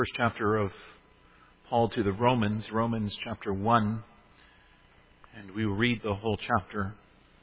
First chapter of Paul to the Romans, Romans chapter 1, and we will read the whole chapter.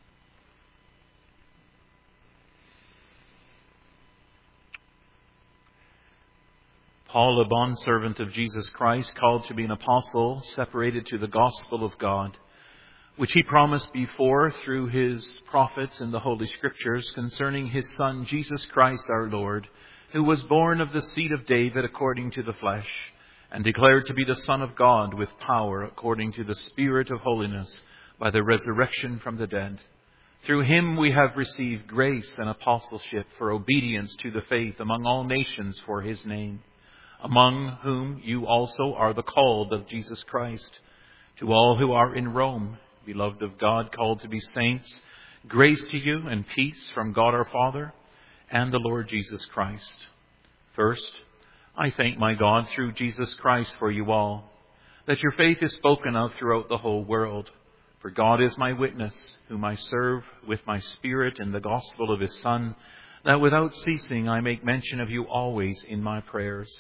Paul, a bondservant of Jesus Christ, called to be an apostle, separated to the gospel of God, which he promised before through his prophets in the Holy Scriptures concerning his Son, Jesus Christ our Lord, who was born of the seed of David according to the flesh, and declared to be the Son of God with power according to the Spirit of holiness by the resurrection from the dead. Through him we have received grace and apostleship for obedience to the faith among all nations for his name, among whom you also are the called of Jesus Christ. To all who are in Rome, beloved of God, called to be saints, grace to you and peace from God our Father and the Lord Jesus Christ. First, I thank my God through Jesus Christ for you all, that your faith is spoken of throughout the whole world. For God is my witness, whom I serve with my spirit in the gospel of his Son, that without ceasing I make mention of you always in my prayers,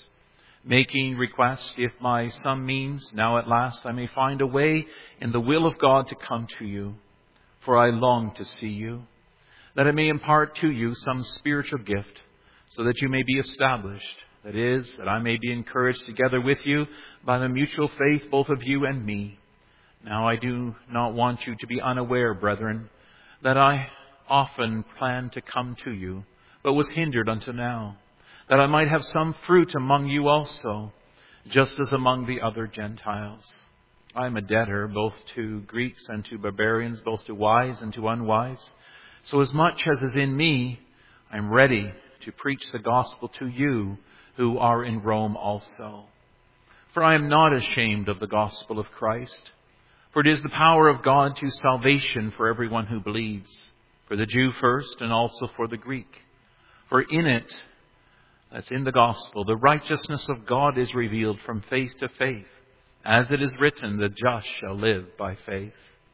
making request, if by some means now at last I may find a way in the will of God to come to you. For I long to see you, that it may impart to you some spiritual gift, so that you may be established. That is, that I may be encouraged together with you by the mutual faith both of you and me. Now I do not want you to be unaware, brethren, that I often planned to come to you, but was hindered until now, that I might have some fruit among you also, just as among the other Gentiles. I am a debtor both to Greeks and to barbarians, both to wise and to unwise. So as much as is in me, I am ready to preach the gospel to you who are in Rome also. For I am not ashamed of the gospel of Christ, for it is the power of God to salvation for everyone who believes, for the Jew first and also for the Greek. For in it, that's in the gospel, the righteousness of God is revealed from faith to faith, as it is written, the just shall live by faith.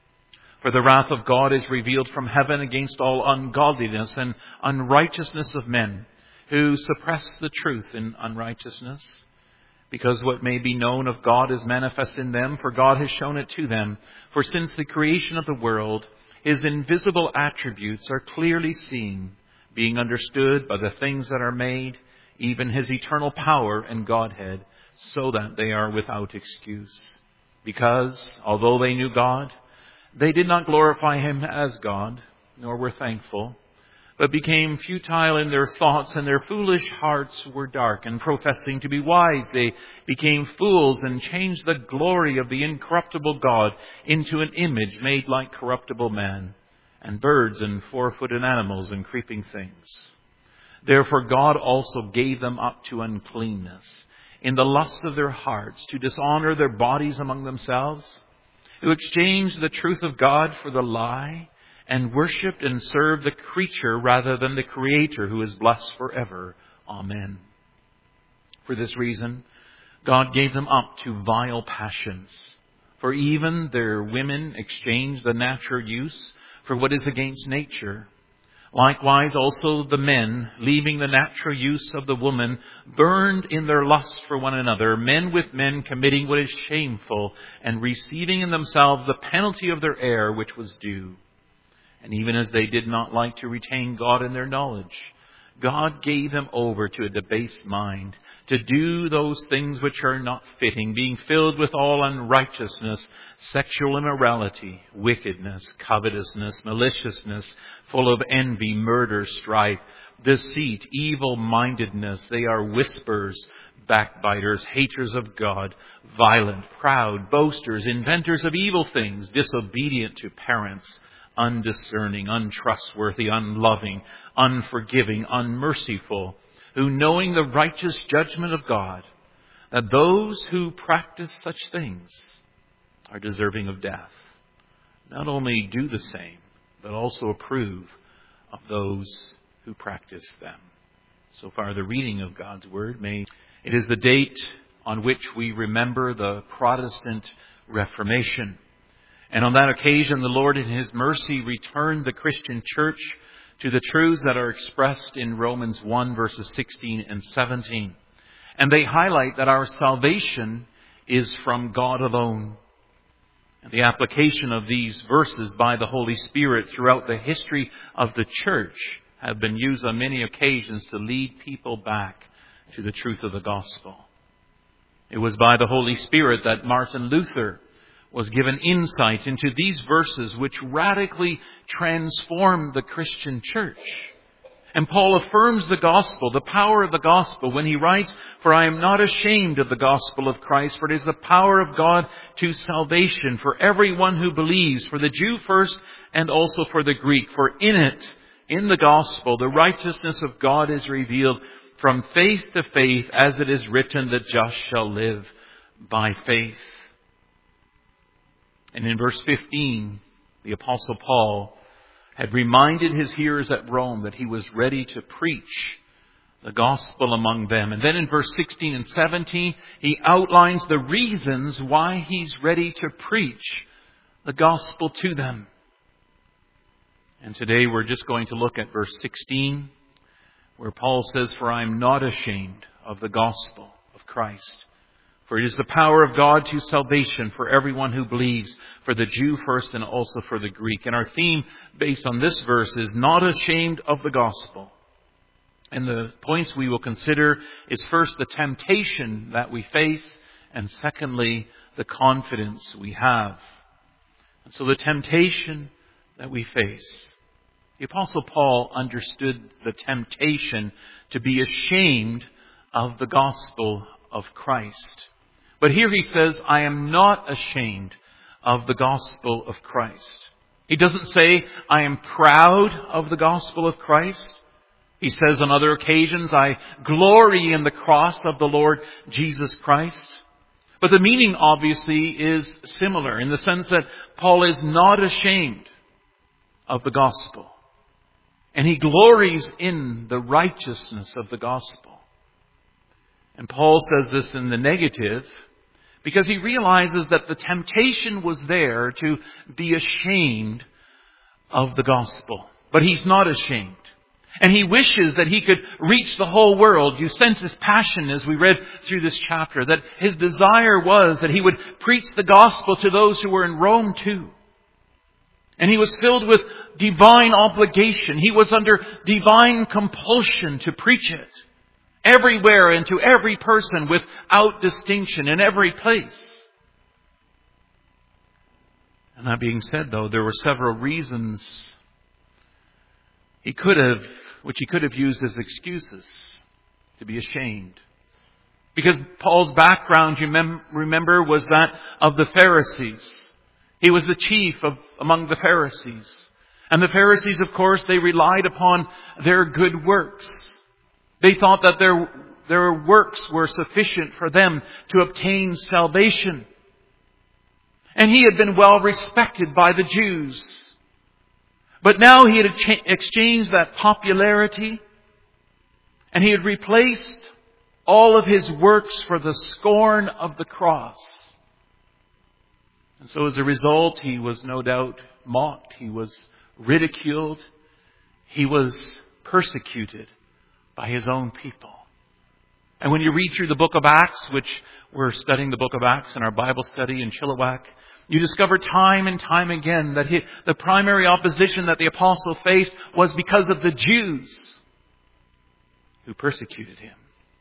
For the wrath of God is revealed from heaven against all ungodliness and unrighteousness of men, who suppress the truth in unrighteousness, because what may be known of God is manifest in them, for God has shown it to them. For since the creation of the world, his invisible attributes are clearly seen, being understood by the things that are made, even his eternal power and Godhead, so that they are without excuse. Because, although they knew God, they did not glorify him as God, nor were thankful, but became futile in their thoughts, and their foolish hearts were darkened. Professing to be wise, they became fools and changed the glory of the incorruptible God into an image made like corruptible man, and birds and four-footed animals and creeping things. Therefore God also gave them up to uncleanness in the lust of their hearts, to dishonor their bodies among themselves, who exchanged the truth of God for the lie, and worshipped and served the creature rather than the Creator, who is blessed forever. Amen. For this reason, God gave them up to vile passions. For even their women exchanged the natural use for what is against nature. Likewise also the men, leaving the natural use of the woman, burned in their lust for one another, men with men committing what is shameful, and receiving in themselves the penalty of their error which was due. And even as they did not like to retain God in their knowledge, God gave them over to a debased mind, to do those things which are not fitting, being filled with all unrighteousness, sexual immorality, wickedness, covetousness, maliciousness, full of envy, murder, strife, deceit, evil-mindedness. They are whisperers, backbiters, haters of God, violent, proud, boasters, inventors of evil things, disobedient to parents, undiscerning, untrustworthy, unloving, unforgiving, unmerciful, who knowing the righteous judgment of God, that those who practice such things are deserving of death, not only do the same, but also approve of those who practice them. So far the reading of God's Word. It is the date on which we remember the Protestant Reformation. And on that occasion, the Lord in his mercy returned the Christian church to the truths that are expressed in Romans 1 verses 16 and 17. And they highlight that our salvation is from God alone. And the application of these verses by the Holy Spirit throughout the history of the church have been used on many occasions to lead people back to the truth of the gospel. It was by the Holy Spirit that Martin Luther was given insight into these verses which radically transformed the Christian church. And Paul affirms the gospel, the power of the gospel, when he writes, "For I am not ashamed of the gospel of Christ, for it is the power of God to salvation for everyone who believes, for the Jew first and also for the Greek. For in it, in the gospel, the righteousness of God is revealed from faith to faith, as it is written, the just shall live by faith." And in verse 15, the Apostle Paul had reminded his hearers at Rome that he was ready to preach the gospel among them. And then in verse 16 and 17, he outlines the reasons why he's ready to preach the gospel to them. And today we're just going to look at verse 16, where Paul says, "For I am not ashamed of the gospel of Christ. For it is the power of God to salvation for everyone who believes, for the Jew first and also for the Greek." And our theme based on this verse is not ashamed of the gospel. And the points we will consider is first the temptation that we face, and secondly, the confidence we have. And so the temptation that we face. The Apostle Paul understood the temptation to be ashamed of the gospel of Christ. But here he says, "I am not ashamed of the gospel of Christ." He doesn't say, "I am proud of the gospel of Christ." He says on other occasions, "I glory in the cross of the Lord Jesus Christ." But the meaning obviously is similar in the sense that Paul is not ashamed of the gospel. And he glories in the righteousness of the gospel. And Paul says this in the negative because he realizes that the temptation was there to be ashamed of the gospel. But he's not ashamed. And he wishes that he could reach the whole world. You sense his passion as we read through this chapter, that his desire was that he would preach the gospel to those who were in Rome too. And he was filled with divine obligation. He was under divine compulsion to preach it everywhere and to every person without distinction in every place. And that being said, though, there were several reasons which he could have used as excuses to be ashamed. Because Paul's background, you remember, was that of the Pharisees. He was the chief among the Pharisees. And the Pharisees, of course, they relied upon their good works. They thought that their works were sufficient for them to obtain salvation. And he had been well respected by the Jews. But now he had exchanged that popularity, and he had replaced all of his works for the scorn of the cross. And so as a result, he was no doubt mocked. He was ridiculed. He was persecuted by his own people. And when you read through the book of Acts, which we're studying the book of Acts in our Bible study in Chilliwack, you discover time and time again that the primary opposition that the apostle faced was because of the Jews who persecuted him.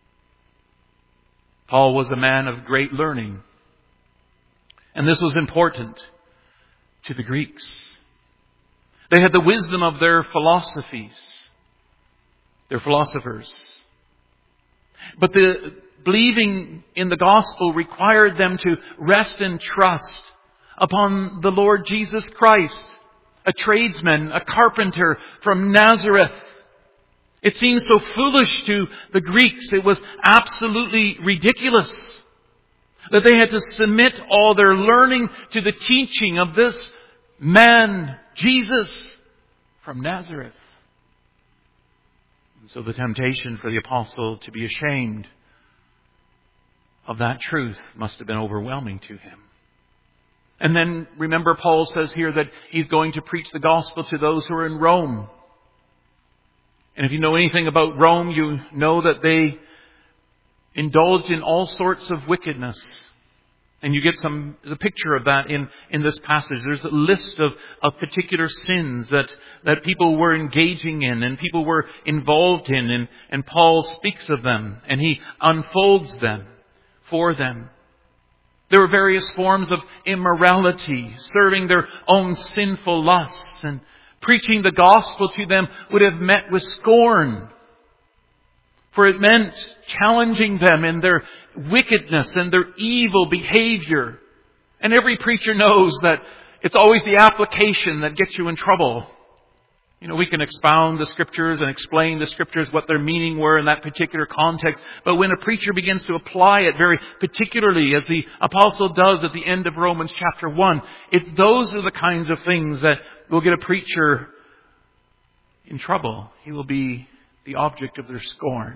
Paul was a man of great learning. And this was important to the Greeks. They had the wisdom of their philosophies, their philosophers. But the believing in the gospel required them to rest and trust upon the Lord Jesus Christ, a tradesman, a carpenter from Nazareth. It seemed so foolish to the Greeks. It was absolutely ridiculous that they had to submit all their learning to the teaching of this man, Jesus, from Nazareth. And so the temptation for the apostle to be ashamed of that truth must have been overwhelming to him. And then remember, Paul says here that he's going to preach the gospel to those who are in Rome. And if you know anything about Rome, you know that they indulged in all sorts of wickedness. And you get a picture of that in this passage. There's a list of particular sins that people were engaging in and people were involved in. And Paul speaks of them and he unfolds them for them. There were various forms of immorality, serving their own sinful lusts, and preaching the gospel to them would have met with scorn. For it meant challenging them in their wickedness and their evil behavior. And every preacher knows that it's always the application that gets you in trouble. You know, we can expound the Scriptures and explain the Scriptures, what their meaning were in that particular context. But when a preacher begins to apply it very particularly, as the apostle does at the end of Romans chapter 1, those are the kinds of things that will get a preacher in trouble. He will be the object of their scorn.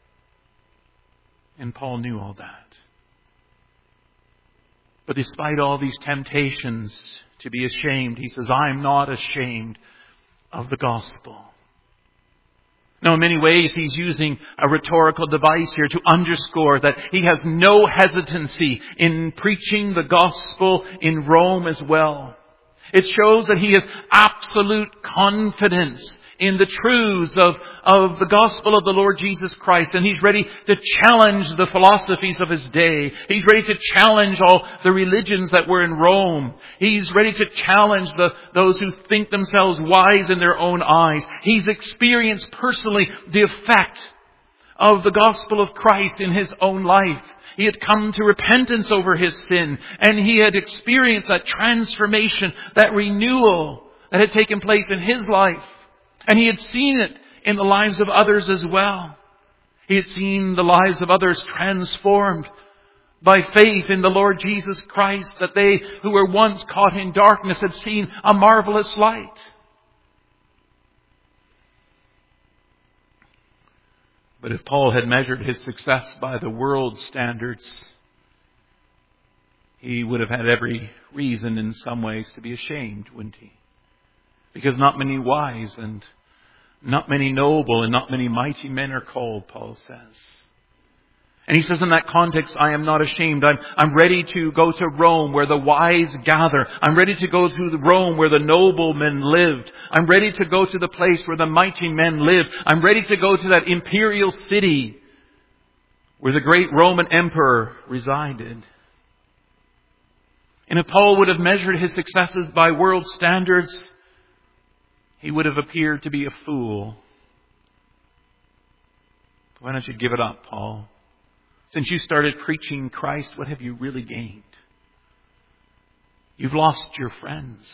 And Paul knew all that. But despite all these temptations to be ashamed, he says, I'm not ashamed of the gospel. Now, in many ways, he's using a rhetorical device here to underscore that he has no hesitancy in preaching the gospel in Rome as well. It shows that he has absolute confidence in the truths of the gospel of the Lord Jesus Christ. And he's ready to challenge the philosophies of his day. He's ready to challenge all the religions that were in Rome. He's ready to challenge those who think themselves wise in their own eyes. He's experienced personally the effect of the gospel of Christ in his own life. He had come to repentance over his sin, and he had experienced that transformation, that renewal that had taken place in his life. And he had seen it in the lives of others as well. He had seen the lives of others transformed by faith in the Lord Jesus Christ, that they who were once caught in darkness had seen a marvelous light. But if Paul had measured his success by the world's standards, he would have had every reason in some ways to be ashamed, wouldn't he? Because not many wise and not many noble and not many mighty men are called, Paul says. And he says in that context, I am not ashamed. I'm ready to go to Rome where the wise gather. I'm ready to go to Rome where the noblemen lived. I'm ready to go to the place where the mighty men lived. I'm ready to go to that imperial city where the great Roman emperor resided. And if Paul would have measured his successes by world standards, he would have appeared to be a fool. Why don't you give it up, Paul? Since you started preaching Christ, what have you really gained? You've lost your friends.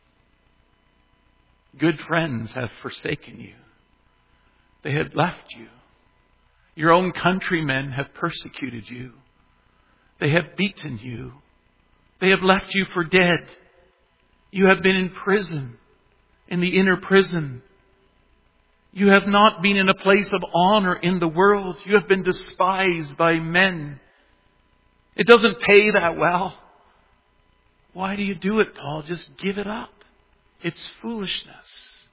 Good friends have forsaken you. They have left you. Your own countrymen have persecuted you. They have beaten you. They have left you for dead. You have been in prison, in the inner prison. You have not been in a place of honor in the world. You have been despised by men. It doesn't pay that well. Why do you do it, Paul? Just give it up. It's foolishness.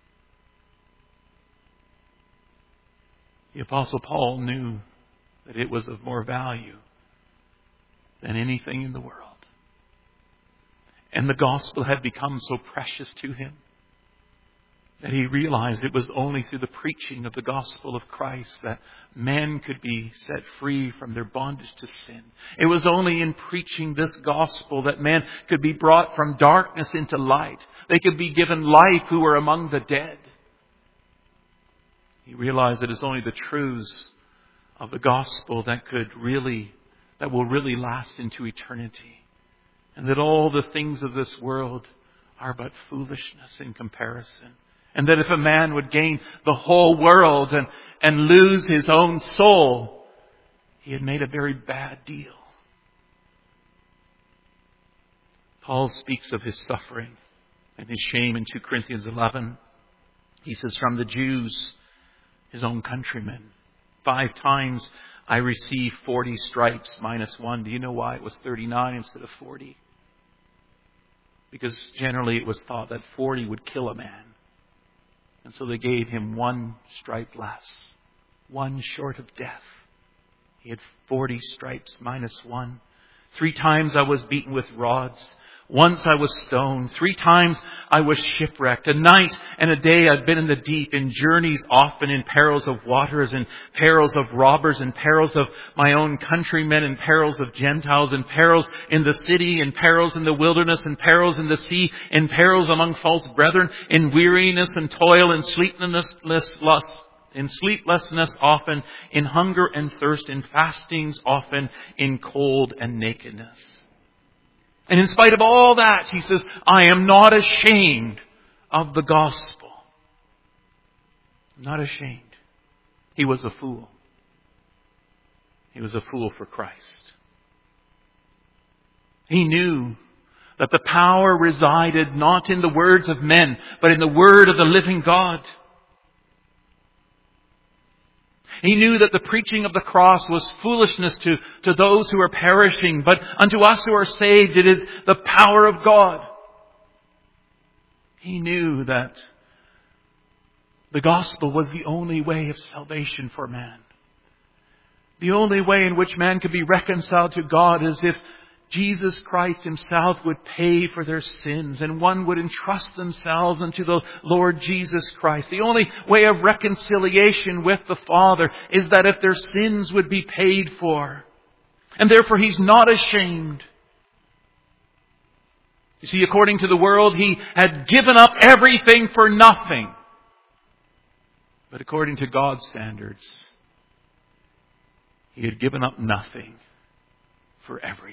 The Apostle Paul knew that it was of more value than anything in the world. And the gospel had become so precious to him that he realized it was only through the preaching of the gospel of Christ that men could be set free from their bondage to sin. It was only in preaching this gospel that men could be brought from darkness into light. They could be given life who were among the dead. He realized that it's only the truths of the gospel that will really last into eternity. And that all the things of this world are but foolishness in comparison. And that if a man would gain the whole world and lose his own soul, he had made a very bad deal. Paul speaks of his suffering and his shame in 2 Corinthians 11. He says, from the Jews, his own countrymen, 5 times I received 40 stripes minus 1. Do you know why it was 39 instead of 40? Because generally it was thought that 40 would kill a man. And so they gave him 1 stripe less, 1 short of death. He had 40 stripes minus one. 3 times I was beaten with rods. Once I was stoned. 3 times I was shipwrecked. A night and a day I'd been in the deep, in journeys often, in perils of waters, in perils of robbers, in perils of my own countrymen, in perils of Gentiles, in perils in the city, in perils in the wilderness, in perils in the sea, in perils among false brethren, in weariness and toil, in sleeplessness often, in hunger and thirst, in fastings often, in cold and nakedness. And in spite of all that, he says, I am not ashamed of the gospel. I'm not ashamed. He was a fool. He was a fool for Christ. He knew that the power resided not in the words of men, but in the word of the living God. He knew that the preaching of the cross was foolishness to those who are perishing, but unto us who are saved, it is the power of God. He knew that the gospel was the only way of salvation for man. The only way in which man could be reconciled to God is if Jesus Christ himself would pay for their sins and one would entrust themselves unto the Lord Jesus Christ. The only way of reconciliation with the Father is that if their sins would be paid for. And therefore he's not ashamed. You see, according to the world, he had given up everything for nothing. But according to God's standards, he had given up nothing for everything.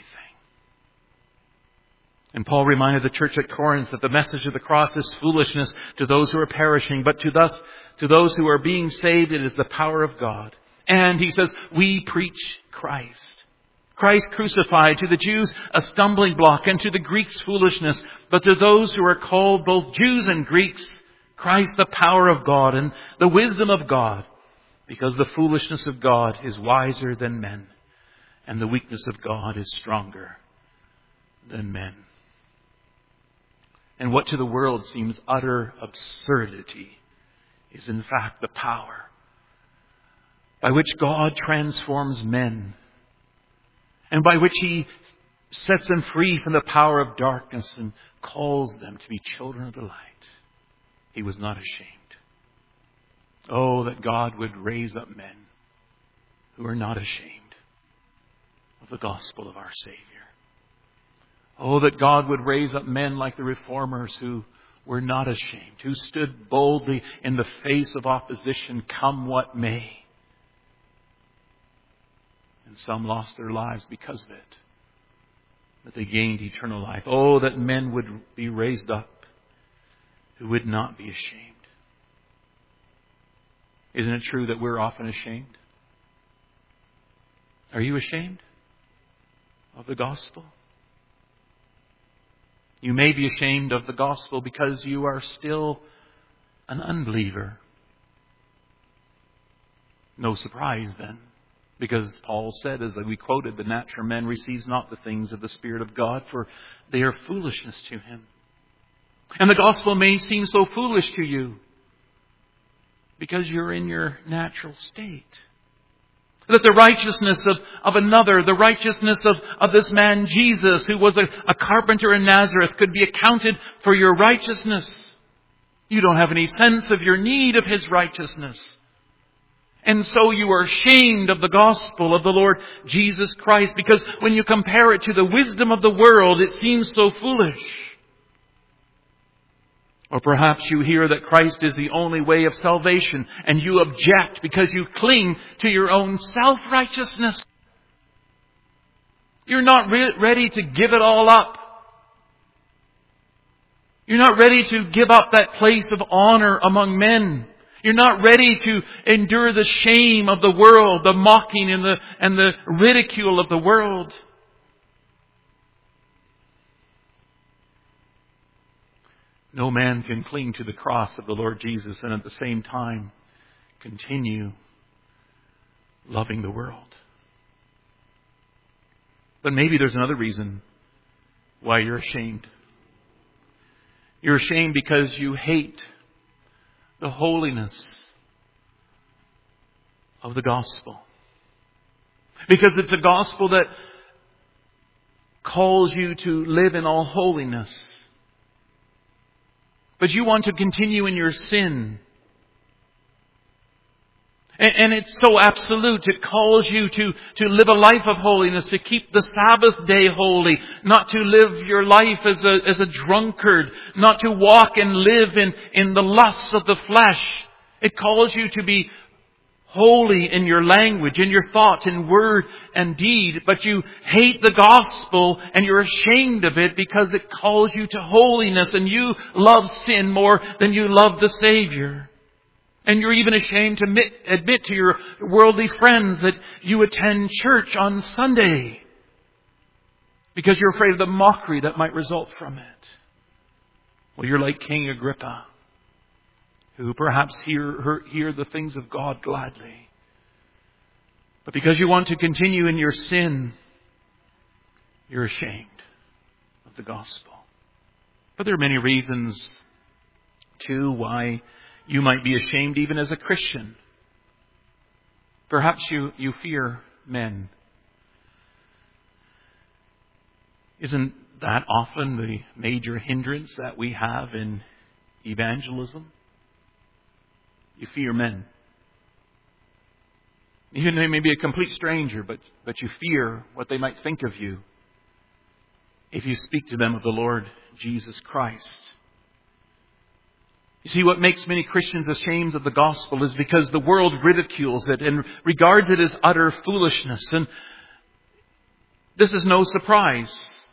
And Paul reminded the church at Corinth that the message of the cross is foolishness to those who are perishing, but to those who are being saved, it is the power of God. And he says, we preach Christ. Christ crucified, to the Jews a stumbling block, and to the Greeks foolishness. But to those who are called both Jews and Greeks, Christ the power of God and the wisdom of God. Because the foolishness of God is wiser than men, and the weakness of God is stronger than men. And what to the world seems utter absurdity is in fact the power by which God transforms men and by which he sets them free from the power of darkness and calls them to be children of the light. He was not ashamed. Oh, that God would raise up men who are not ashamed of the gospel of our Savior. Oh, that God would raise up men like the reformers who were not ashamed, who stood boldly in the face of opposition, come what may. And some lost their lives because of it, but they gained eternal life. Oh, that men would be raised up who would not be ashamed. Isn't it true that we're often ashamed? Are you ashamed of the gospel? You may be ashamed of the gospel because you are still an unbeliever. No surprise then, because Paul said, as we quoted, the natural man receives not the things of the Spirit of God, for they are foolishness to him. And the gospel may seem so foolish to you because you're in your natural state. That the righteousness of another, the righteousness of this man Jesus, who was a carpenter in Nazareth, could be accounted for your righteousness. You don't have any sense of your need of his righteousness. And so you are ashamed of the gospel of the Lord Jesus Christ, because when you compare it to the wisdom of the world, it seems so foolish. Or perhaps you hear that Christ is the only way of salvation and you object because you cling to your own self-righteousness. You're not ready to give it all up. You're not ready to give up that place of honor among men. You're not ready to endure the shame of the world, the mocking and the ridicule of the world. No man can cling to the cross of the Lord Jesus and at the same time continue loving the world. But maybe there's another reason why you're ashamed. You're ashamed because you hate the holiness of the gospel. Because it's a gospel that calls you to live in all holiness. But you want to continue in your sin. And it's so absolute. It calls you to live a life of holiness, to keep the Sabbath day holy, not to live your life as a drunkard, not to walk and live in the lusts of the flesh. It calls you to be holy in your language, in your thought, in word and deed. But you hate the gospel and you're ashamed of it because it calls you to holiness, and you love sin more than you love the Savior. And you're even ashamed to admit to your worldly friends that you attend church on Sunday because you're afraid of the mockery that might result from it. Well, you're like King Agrippa, who perhaps hear the things of God gladly. But because you want to continue in your sin, you're ashamed of the gospel. But there are many reasons, too, why you might be ashamed even as a Christian. Perhaps you fear men. Isn't that often the major hindrance that we have in evangelism? You fear men. Even they may be a complete stranger, but you fear what they might think of you if you speak to them of the Lord Jesus Christ. You see, what makes many Christians ashamed of the gospel is because the world ridicules it and regards it as utter foolishness. And this is no surprise.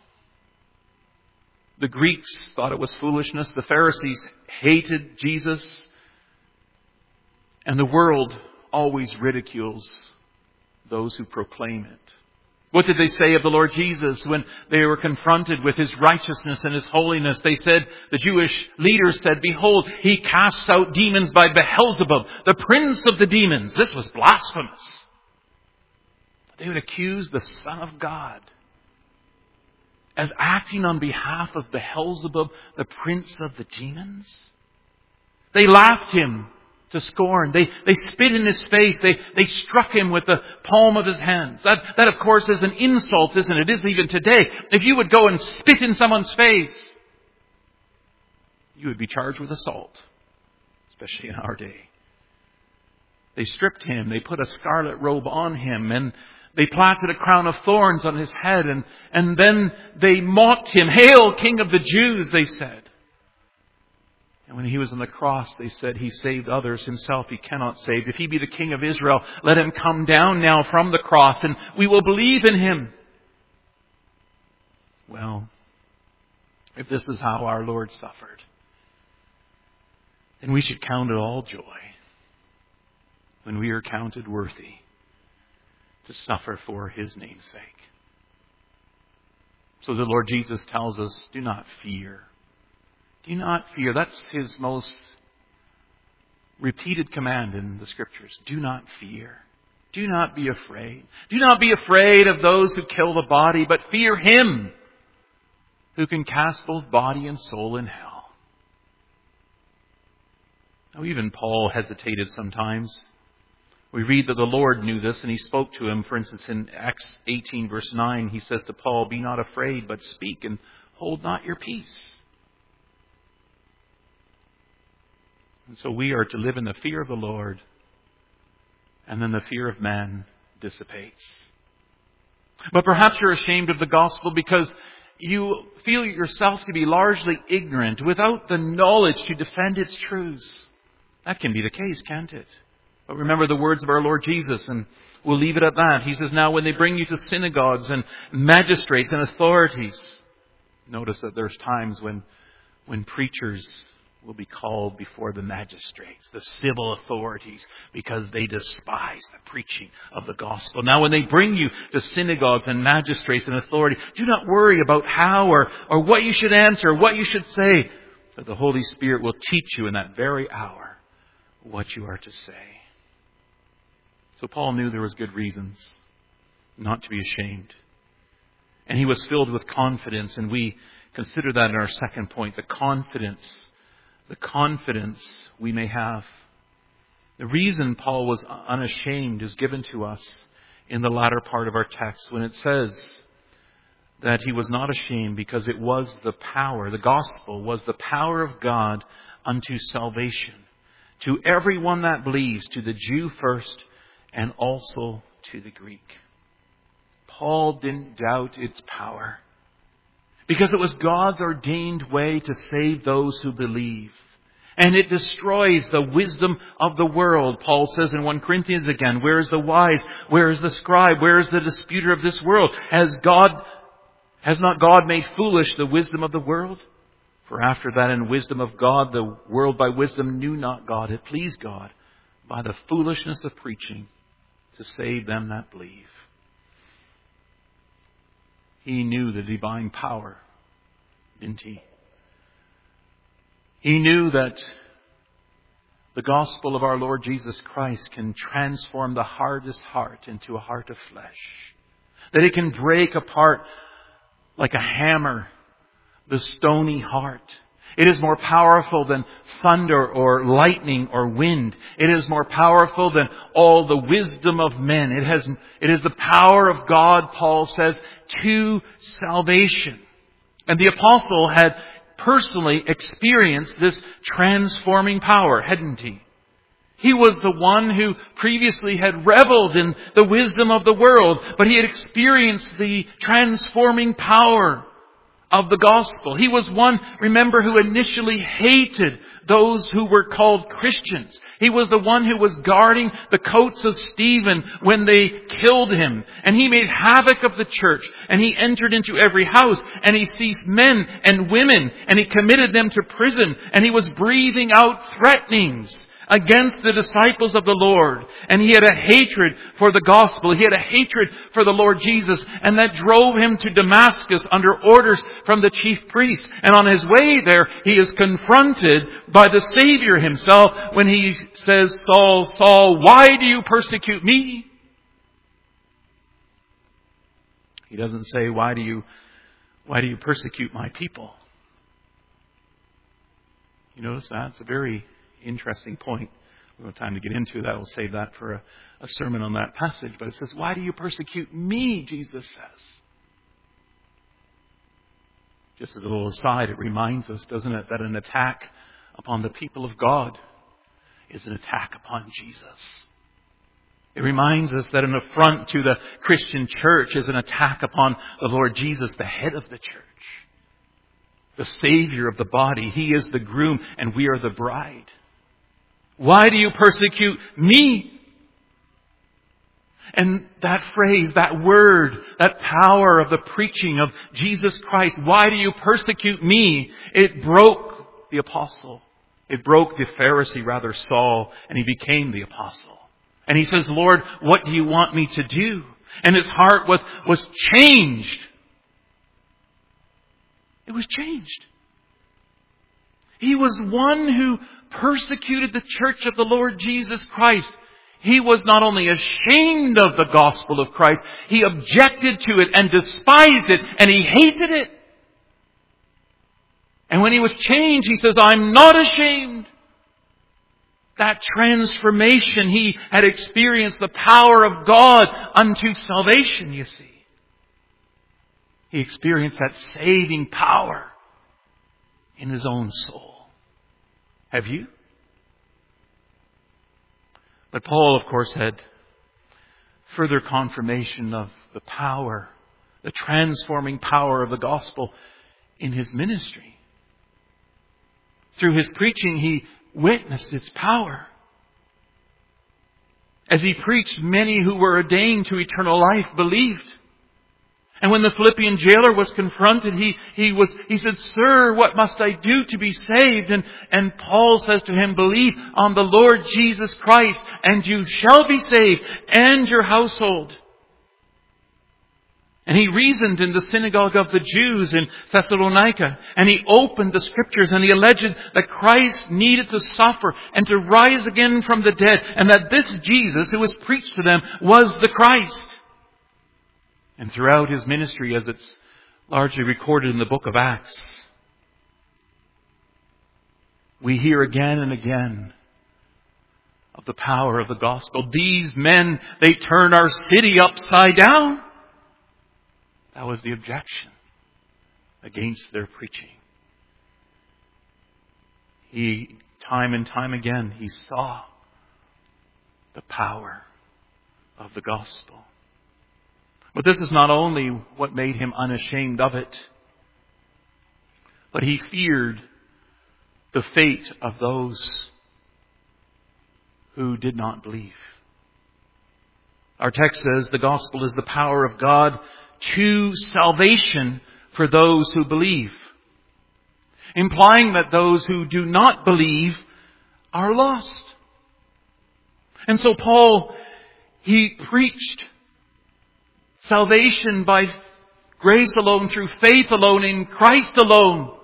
The Greeks thought it was foolishness. The Pharisees hated Jesus. And the world always ridicules those who proclaim it. What did they say of the Lord Jesus when they were confronted with His righteousness and His holiness? They said, the Jewish leaders said, "Behold, He casts out demons by Beelzebub, the prince of the demons." This was blasphemous. They would accuse the Son of God as acting on behalf of Beelzebub, the prince of the demons. They laughed Him to scorn. They spit in His face. They struck Him with the palm of His hands. That of course is an insult, isn't it? It is even today. If you would go and spit in someone's face, you would be charged with assault, especially in our day. They stripped Him. They put a scarlet robe on Him, and they planted a crown of thorns on His head, and then they mocked Him. "Hail, King of the Jews," they said. And when He was on the cross, they said, "He saved others. Himself He cannot save. If He be the King of Israel, let Him come down now from the cross, and we will believe in Him." Well, if this is how our Lord suffered, then we should count it all joy when we are counted worthy to suffer for His name's sake. So the Lord Jesus tells us, do not fear. Do not fear. That's His most repeated command in the Scriptures. Do not fear. Do not be afraid. Do not be afraid of those who kill the body, but fear Him who can cast both body and soul in hell. Now, even Paul hesitated sometimes. We read that the Lord knew this and He spoke to him. For instance, in Acts 18 verse 9, He says to Paul, "Be not afraid, but speak and hold not your peace." And so we are to live in the fear of the Lord, and then the fear of man dissipates. But perhaps you're ashamed of the gospel because you feel yourself to be largely ignorant without the knowledge to defend its truths. That can be the case, can't it? But remember the words of our Lord Jesus, and we'll leave it at that. He says, "Now when they bring you to synagogues and magistrates and authorities," notice that there's times when preachers will be called before the magistrates, the civil authorities, because they despise the preaching of the gospel. "Now when they bring you to synagogues and magistrates and authorities, do not worry about how or what you should answer, or what you should say, but the Holy Spirit will teach you in that very hour what you are to say." So Paul knew there was good reasons not to be ashamed. And he was filled with confidence, and we consider that in our second point, the confidence we may have. The reason Paul was unashamed is given to us in the latter part of our text when it says that He was not ashamed because it was the power, the gospel was the power of God unto salvation to everyone that believes, to the Jew first and also to the Greek. Paul didn't doubt its power because it was God's ordained way to save those who believe. And it destroys the wisdom of the world. Paul says in 1 Corinthians again, where is the wise? Where is the scribe? Where is the disputer of this world? Has not God made foolish the wisdom of the world? For after that in wisdom of God, the world by wisdom knew not God. It pleased God by the foolishness of preaching to save them that believe. He knew the divine power, didn't he? He knew that the gospel of our Lord Jesus Christ can transform the hardest heart into a heart of flesh. That it can break apart like a hammer the stony heart. It is more powerful than thunder or lightning or wind. It is more powerful than all the wisdom of men. It is the power of God, Paul says, to salvation. And the apostle had personally experienced this transforming power, hadn't he? He was the one who previously had reveled in the wisdom of the world, but he had experienced the transforming power of the gospel. He was one, remember, who initially hated those who were called Christians. He was the one who was guarding the coats of Stephen when they killed him. And he made havoc of the church. And he entered into every house. And he seized men and women. And he committed them to prison. And he was breathing out threatenings against the disciples of the Lord. And he had a hatred for the gospel. He had a hatred for the Lord Jesus. And that drove him to Damascus under orders from the chief priest. And on his way there, he is confronted by the Savior himself when he says, Saul, Saul, why do you persecute me? He doesn't say, why do you persecute my people? You notice that? It's a very interesting point. We don't have time to get into that. We'll save that for a sermon on that passage. But it says, why do you persecute me? Jesus says. Just as a little aside, it reminds us, doesn't it, that an attack upon the people of God is an attack upon Jesus. It reminds us that an affront to the Christian church is an attack upon the Lord Jesus, the head of the church, the Savior of the body. He is the groom and we are the bride. Why do you persecute me? And that phrase, that word, that power of the preaching of Jesus Christ, why do you persecute me? It broke the apostle. It broke the Pharisee, rather, Saul, and he became the apostle. And he says, Lord, what do you want me to do? And his heart was changed. It was changed. He was one who persecuted the church of the Lord Jesus Christ. He was not only ashamed of the gospel of Christ, he objected to it and despised it and he hated it. And when he was changed, he says, I'm not ashamed. That transformation, he had experienced the power of God unto salvation, you see. He experienced that saving power in his own soul. Have you? But Paul, of course, had further confirmation of the power, the transforming power of the gospel in his ministry. Through his preaching, he witnessed its power. As he preached, many who were ordained to eternal life believed. And when the Philippian jailer was confronted, he said, Sir, what must I do to be saved? And Paul says to him, believe on the Lord Jesus Christ, and you shall be saved, and your household. And he reasoned in the synagogue of the Jews in Thessalonica, and he opened the scriptures, and he alleged that Christ needed to suffer and to rise again from the dead, and that this Jesus who was preached to them was the Christ. And throughout his ministry, as it's largely recorded in the book of Acts, we hear again and again of the power of the gospel. These men, they turn our city upside down. That was the objection against their preaching. He, time and time again, he saw the power of the gospel. But this is not only what made him unashamed of it, but he feared the fate of those who did not believe. Our text says the gospel is the power of God to salvation for those who believe, implying that those who do not believe are lost. And so Paul, he preached salvation by grace alone, through faith alone, in Christ alone,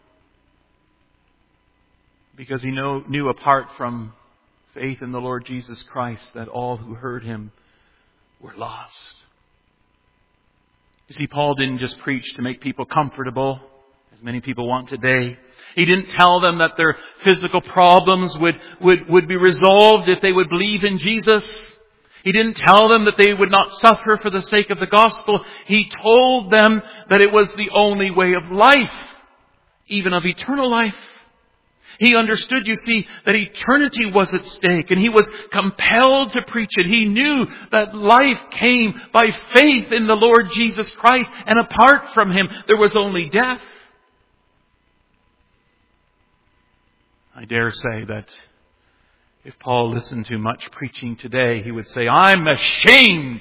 because he knew apart from faith in the Lord Jesus Christ that all who heard him were lost. You see, Paul didn't just preach to make people comfortable, as many people want today. He didn't tell them that their physical problems would be resolved if they would believe in Jesus. He didn't tell them that they would not suffer for the sake of the gospel. He told them that it was the only way of life, even of eternal life. He understood, you see, that eternity was at stake, and he was compelled to preach it. He knew that life came by faith in the Lord Jesus Christ, and apart from him, there was only death. I dare say that if Paul listened to much preaching today, he would say, I'm ashamed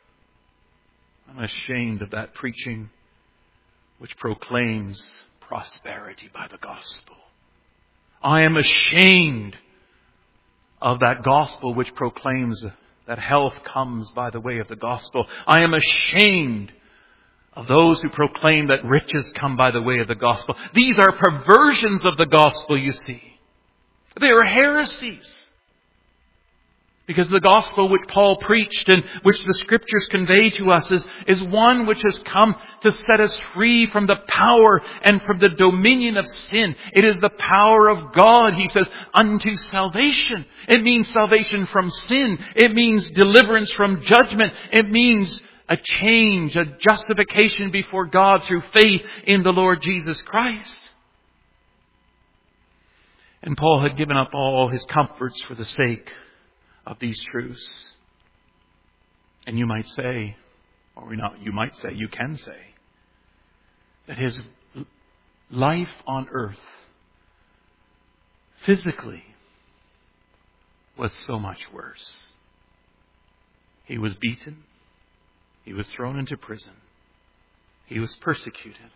of that preaching which proclaims prosperity by the gospel. I am ashamed of that gospel which proclaims that health comes by the way of the gospel. I am ashamed of those who proclaim that riches come by the way of the gospel. These are perversions of the gospel, you see. They are heresies. Because the gospel which Paul preached and which the Scriptures convey to us is one which has come to set us free from the power and from the dominion of sin. It is the power of God, he says, unto salvation. It means salvation from sin. It means deliverance from judgment. It means a change, a justification before God through faith in the Lord Jesus Christ. And Paul had given up all his comforts for the sake of these truths. And you might say, or not you might say, you can say, that his life on earth physically was so much worse. He was beaten. He was thrown into prison. He was persecuted.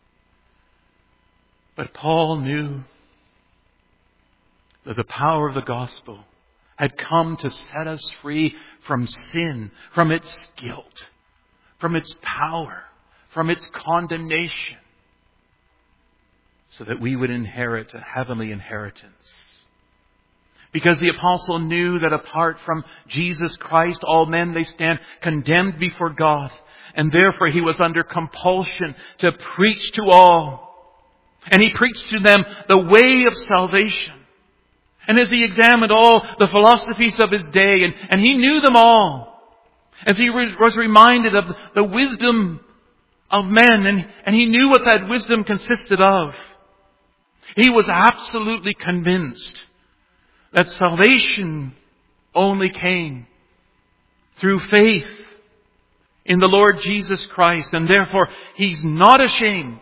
But Paul knew that the power of the gospel had come to set us free from sin, from its guilt, from its power, from its condemnation, so that we would inherit a heavenly inheritance. Because the apostle knew that apart from Jesus Christ, all men, they stand condemned before God. And therefore he was under compulsion to preach to all. And he preached to them the way of salvation. And as he examined all the philosophies of his day, and he knew them all, as he was reminded of the wisdom of men, and he knew what that wisdom consisted of, he was absolutely convinced that salvation only came through faith in the Lord Jesus Christ, and therefore he's not ashamed.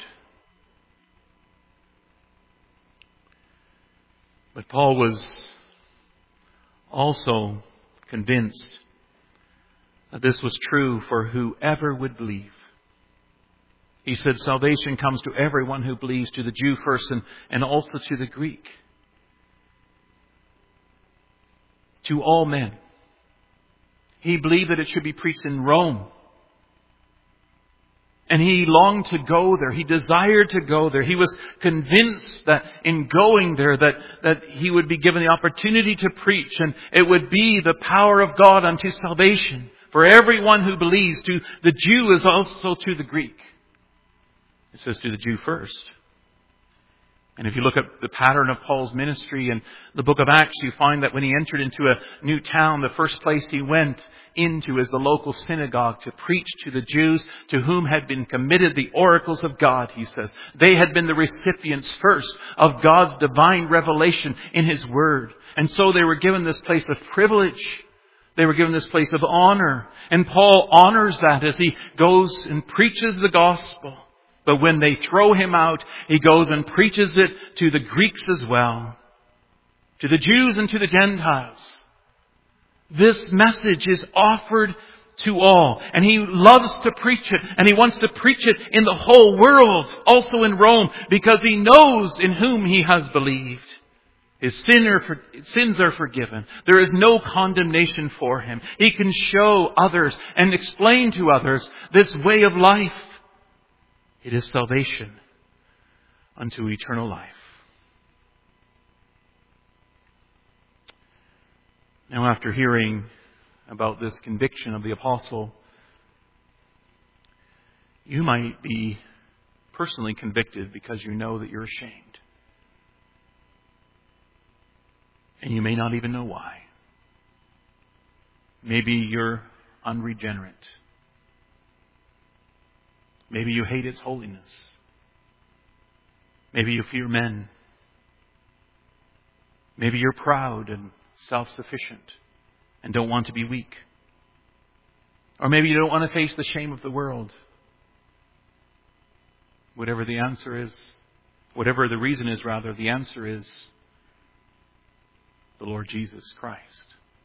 But Paul was also convinced that this was true for whoever would believe. He said salvation comes to everyone who believes, to the Jew first and also to the Greek. To all men. He believed that it should be preached in Rome. And he longed to go there. He desired to go there. He was convinced that in going there that he would be given the opportunity to preach. And it would be the power of God unto salvation for everyone who believes, to the Jew as also to the Greek. It says to the Jew first And if you look at the pattern of Paul's ministry in the book of Acts, you find that when he entered into a new town, the first place he went into is the local synagogue to preach to the Jews to whom had been committed the oracles of God, he says. They had been the recipients first of God's divine revelation in His Word. And so they were given this place of privilege. They were given this place of honor. And Paul honors that as he goes and preaches the gospel. But when they throw him out, he goes and preaches it to the Greeks as well, to the Jews and to the Gentiles. This message is offered to all, and he loves to preach it, and he wants to preach it in the whole world, also in Rome, because he knows in whom he has believed. His sins are forgiven. There is no condemnation for him. He can show others and explain to others this way of life. It is salvation unto eternal life. Now, after hearing about this conviction of the apostle, you might be personally convicted because you know that you're ashamed. And you may not even know why. Maybe you're unregenerate. Maybe you hate its holiness. Maybe you fear men. Maybe you're proud and self-sufficient and don't want to be weak. Or maybe you don't want to face the shame of the world. Whatever the answer is, whatever the reason is, rather, the answer is the Lord Jesus Christ.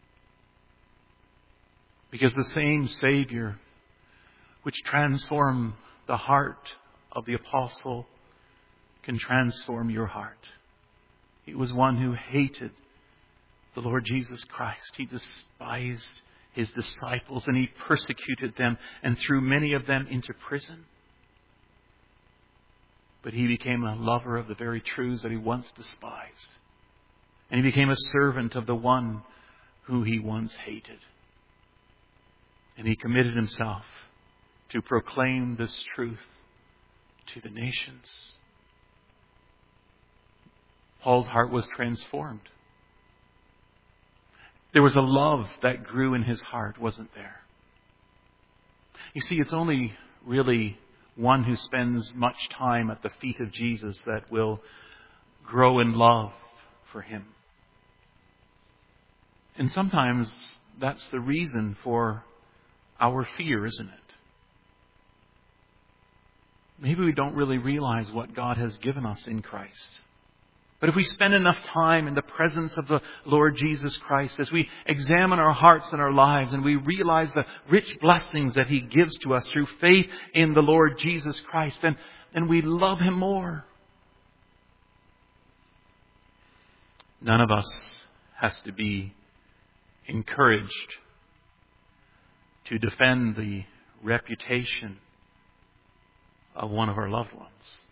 Because the same Savior which transformed the heart of the apostle can transform your heart. He was one who hated the Lord Jesus Christ. He despised His disciples and He persecuted them and threw many of them into prison. But He became a lover of the very truths that He once despised. And He became a servant of the one who He once hated. And He committed Himself to proclaim this truth to the nations. Paul's heart was transformed. There was a love that grew in his heart, wasn't there? You see, it's only really one who spends much time at the feet of Jesus that will grow in love for Him. And sometimes that's the reason for our fear, isn't it? Maybe we don't really realize what God has given us in Christ. But if we spend enough time in the presence of the Lord Jesus Christ, as we examine our hearts and our lives, and we realize the rich blessings that He gives to us through faith in the Lord Jesus Christ, then we love Him more. None of us has to be encouraged to defend the reputation of one of our loved ones.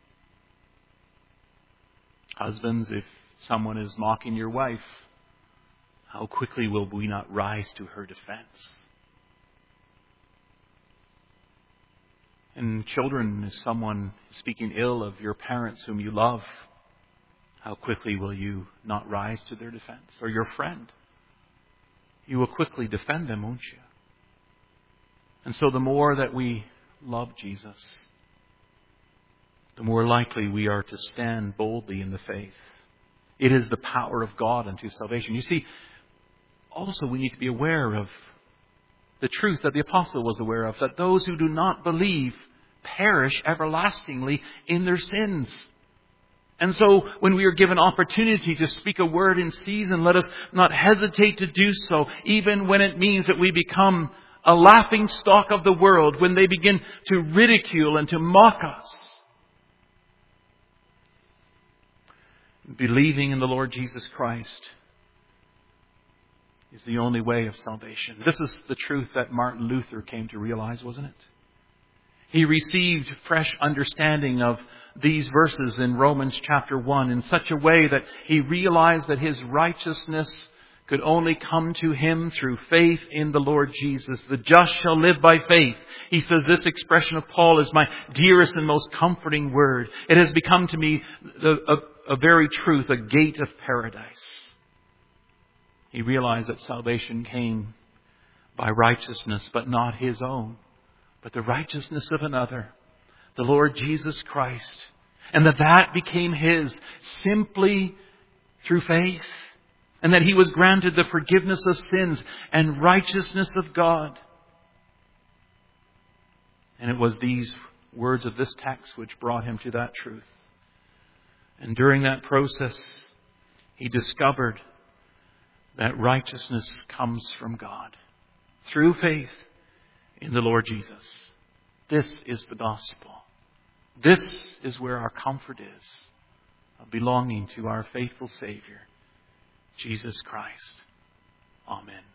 Husbands, if someone is mocking your wife, how quickly will we not rise to her defense? And children, if someone is speaking ill of your parents whom you love, how quickly will you not rise to their defense? Or your friend, you will quickly defend them, won't you? And so the more that we love Jesus, the more likely we are to stand boldly in the faith. It is the power of God unto salvation. You see, also we need to be aware of the truth that the apostle was aware of, that those who do not believe perish everlastingly in their sins. And so when we are given opportunity to speak a word in season, let us not hesitate to do so, even when it means that we become a laughing stock of the world, when they begin to ridicule and to mock us. Believing in the Lord Jesus Christ is the only way of salvation. This is the truth that Martin Luther came to realize, wasn't it? He received fresh understanding of these verses in Romans chapter 1 in such a way that he realized that his righteousness could only come to him through faith in the Lord Jesus. The just shall live by faith. He says this expression of Paul is my dearest and most comforting word. It has become to me a very truth, a gate of paradise. He realized that salvation came by righteousness, but not his own, but the righteousness of another, the Lord Jesus Christ. And that became his simply through faith. And that he was granted the forgiveness of sins and righteousness of God. And it was these words of this text which brought him to that truth. And during that process, he discovered that righteousness comes from God through faith in the Lord Jesus. This is the gospel. This is where our comfort is, of belonging to our faithful Savior, Jesus Christ. Amen.